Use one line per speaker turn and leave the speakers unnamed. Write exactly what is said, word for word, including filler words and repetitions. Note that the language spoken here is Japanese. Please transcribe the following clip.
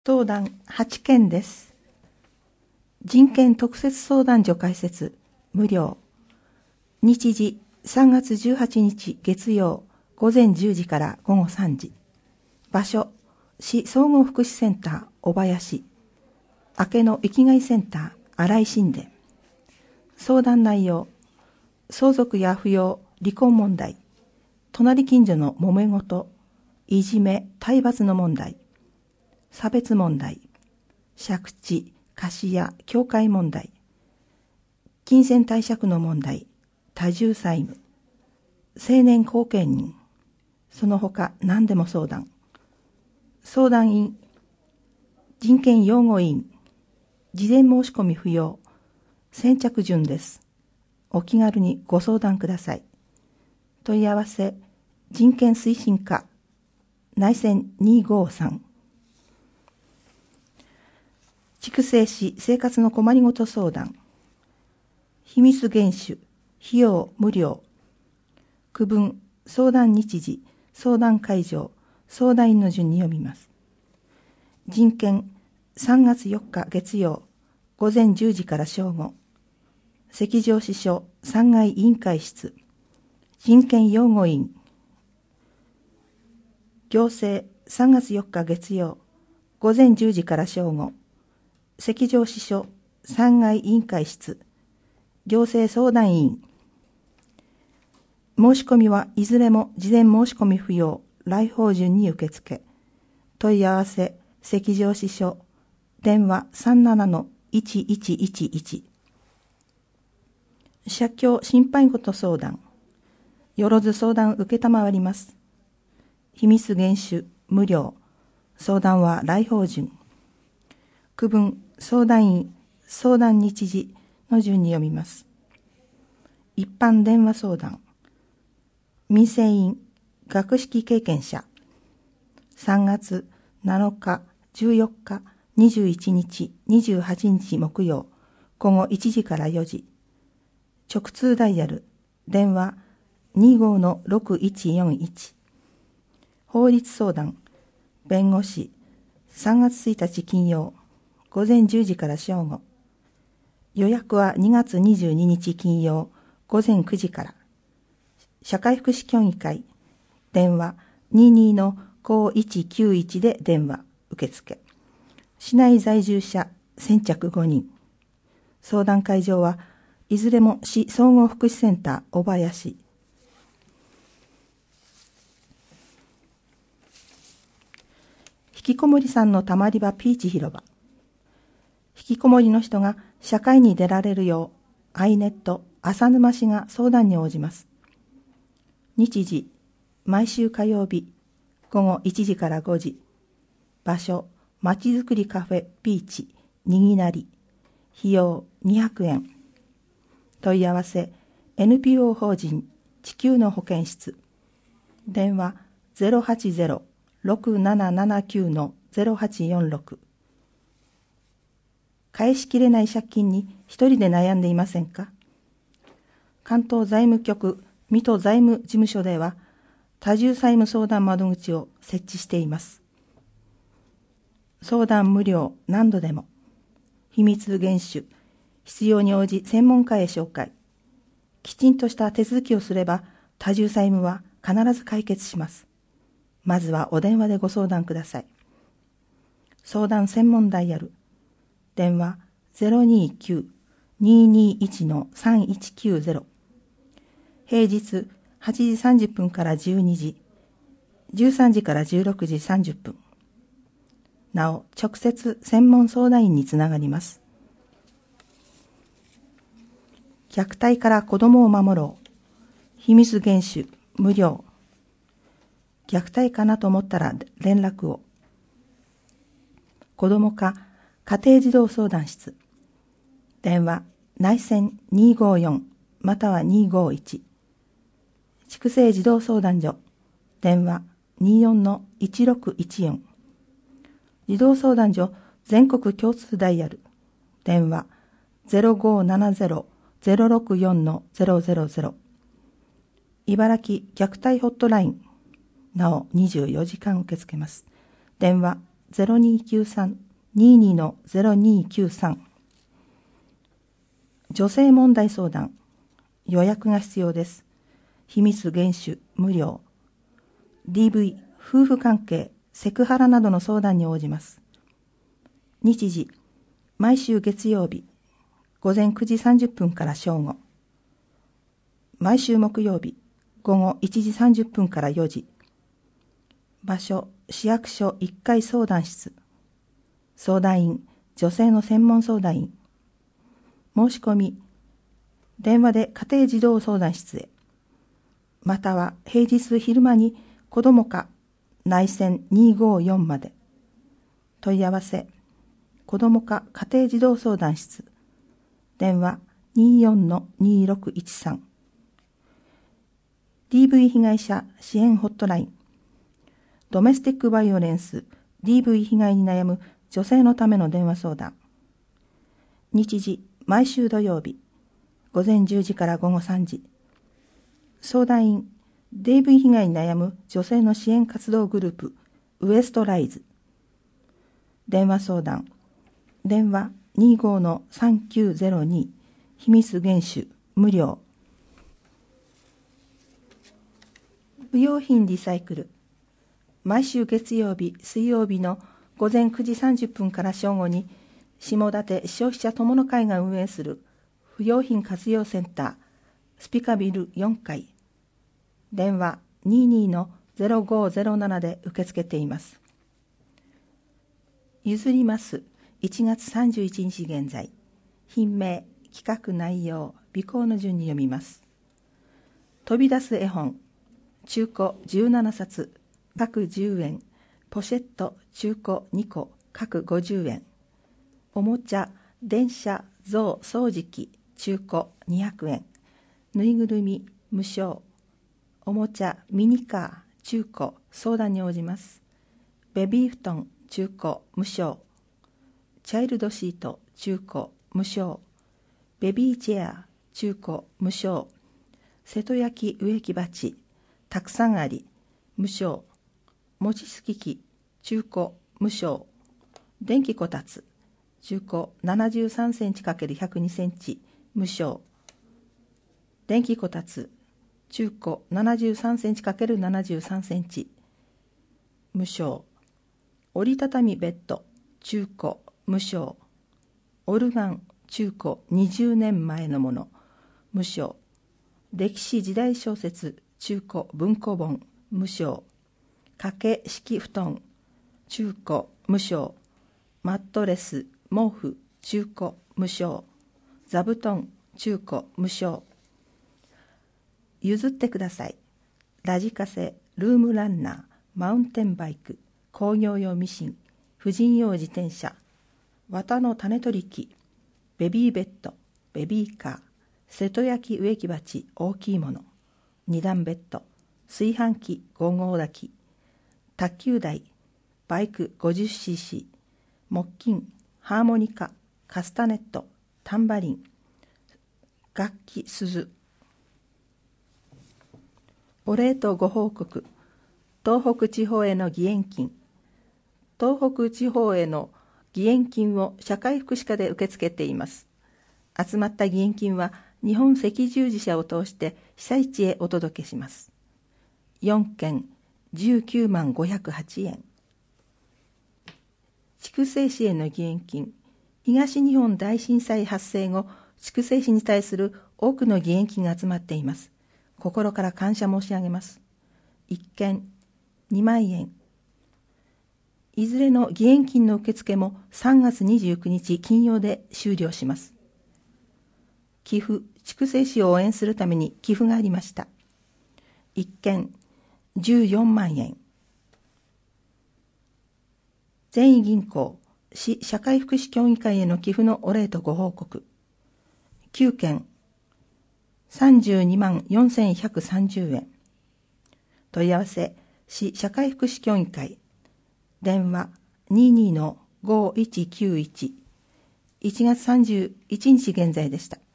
相談はちけんです。人権特設相談所開設無料。日時さんがつじゅうはちにち月曜午前じゅうじから午後さんじ。場所市総合福祉センター小林。明けの生きがいセンター新井新田。相談内容相続や扶養離婚問題、隣近所の揉め事、いじめ体罰の問題、差別問題、借地、貸家、境界問題、金銭貸借の問題、多重債務、成年後見人、その他何でも相談。相談員、人権擁護員、事前申し込み不要、先着順です。お気軽にご相談ください。問い合わせ、人権推進課、内線にごさん。筑西市生活の困りごと相談。秘密厳守、費用無料。区分、相談日時、相談会場、相談員の順に読みます。人権、さんがつよっか月曜、午前じゅうじから正午。赤上支所さんがい委員会室。人権擁護員。行政、さんがつよっか月曜、午前じゅうじから正午。赤上支所さんがい委員会室。行政相談員。申し込みはいずれも事前申し込み不要、来訪順に受付。問い合わせ、赤上支所、電話 さんななのいちいちいちいち。社協心配事相談。よろず相談受けたまわります。秘密厳守、無料。相談は来訪順。区分、相談員、相談日時の順に読みます。一般電話相談。民生委員、学識経験者。さんがつなのか、じゅうよっか、にじゅういちにち、にじゅうはちにち木曜、午後いちじからよじ。直通ダイヤル、電話 にごのろくいちよんいち。法律相談、弁護士、さんがつついたち金曜、午前じゅうじから正午。予約はにがつにじゅうににち金曜、午前くじから。社会福祉協議会、電話 にじゅうにのごいちきゅういち で電話、受付。市内在住者、先着ごにん。相談会場はいずれも市総合福祉センター小林。引きこもりさんのたまり場ピーチ広場。引きこもりの人が社会に出られるよう、アイネット浅沼市が相談に応じます。日時、毎週火曜日、午後いちじからごじ。場所、まちづくりカフェピーチ、にぎなり。費用にひゃくえん。問い合わせ、エヌピーオー 法人地球の保健室。電話 ゼロはちゼロ ろくななななきゅう のゼロはちよんろく。返しきれない借金に一人で悩んでいませんか？関東財務局水戸財務事務所では多重債務相談窓口を設置しています。相談無料、何度でも。秘密厳守、必要に応じ専門家へ紹介。きちんとした手続きをすれば多重債務は必ず解決します。まずはお電話でご相談ください。相談専門ダイヤル。電話 ゼロにきゅう にーにーいち のさんいちきゅうゼロ。平日はちじさんじゅっぷんからじゅうにじ、じゅうさんじからじゅうろくじさんじゅっぷん。なお、直接専門相談員につながります。虐待から子どもを守ろう。秘密厳守、無料。虐待かなと思ったら連絡を。子ども課家庭児童相談室。電話内線にごよんまたはにごいち。筑西児童相談所。電話にじゅうよんのいちろくいちよん。児童相談所全国共通ダイヤル。電話 ゼロごななゼロ ゼロろくよんのゼロゼロゼロ。茨城虐待ホットライン。なおにじゅうよじかん受け付けます。電話ゼロにーきゅうさん にーにーのゼロにーきゅうさん。女性問題相談、予約が必要です。秘密厳守無料。 ディーブイ 夫婦関係セクハラなどの相談に応じます。日時、毎週月曜日午前くじさんじゅっぷんから正午、毎週木曜日午後いちじさんじゅっぷんからよじ。場所、市役所いっかい相談室。相談員、女性の専門相談員。申し込み、電話で家庭児童相談室へ、または平日昼間に子ども課内線にーごーよんまで。問い合わせ、子ども課家庭児童相談室、電話 にーよんのにーろくいちさん。ディーブイ 被害者支援ホットライン、ドメスティックバイオレンス ディーブイ 被害に悩む女性のための電話相談。日時、毎週土曜日午前じゅうじから午後さんじ。相談員、ディーブイ 被害に悩む女性の支援活動グループウエストライズ。電話相談、電話 にーごーのさんきゅうゼロに、秘密厳守無料。不用品リサイクル、毎週月曜日水曜日の午前くじさんじゅっぷんから正午に、下館消費者友の会が運営する不用品活用センタースピカビルよんかい、電話 にーにーのゼロごーゼロなな で受け付けています。譲りますいちがつさんじゅういちにち現在、品名、企画内容、備考の順に読みます。飛び出す絵本、中古じゅうななさつ、各じゅうえん、ポシェット中古にこ、各ごじゅうえん、おもちゃ、電車、象、掃除機、中古にひゃくえん、ぬいぐるみ、無償、おもちゃ、ミニカー、中古、相談に応じます。ベビー布団、中古、無償、チャイルドシート、中古、無償、ベビーチェア、中古、無償、瀬戸焼植木鉢、たくさんあり、無償、餅つき機、中古、無償、電気こたつ、中古ななじゅうさんセンチ×ひゃくにセンチ、無償、電気こたつ、中古ななじゅうさんセンチ×ななじゅうさんセンチ、無償、折りたたみベッド、中古、無償、オルガン、中古にじゅうねんまえのもの、無償、歴史時代小説、中古文庫本、無償、掛け式布団、中古、無償、マットレス、毛布、中古、無償、座布団、中古、無償。譲ってください。ラジカセ、ルームランナー、マウンテンバイク、工業用ミシン、婦人用自転車、綿の種取り機、ベビーベッド、ベビーカー、瀬戸焼植木鉢大きいもの、二段ベッド、炊飯器ご号炊き、卓球台、バイク ごじゅっシーシー、木琴、ハーモニカ、カスタネット、タンバリン、楽器鈴。お礼とご報告。東北地方への義援金。東北地方への義援金を社会福祉課で受け付けています。集まった義援金は日本赤十字社を通して被災地へお届けします。よんけんじゅうきゅうまんごひゃくはちえん。筑西市への義援金。東日本大震災発生後、筑西市に対する多くの義援金が集まっています。心から感謝申し上げます。いっけんにまんえん。いずれの義援金の受付もさんがつにじゅうくにち金曜で終了します。寄付、筑西市を応援するために寄付がありました。いっけんじゅうよんまんえん。善意銀行、市社会福祉協議会への寄付のお礼とご報告。きゅうけんさんじゅうにまんよんせんひゃくさんじゅうえん。問い合わせ、市社会福祉協議会。電話 にーにーのごいちきゅういち。いちがつさんじゅういちにち現在でした。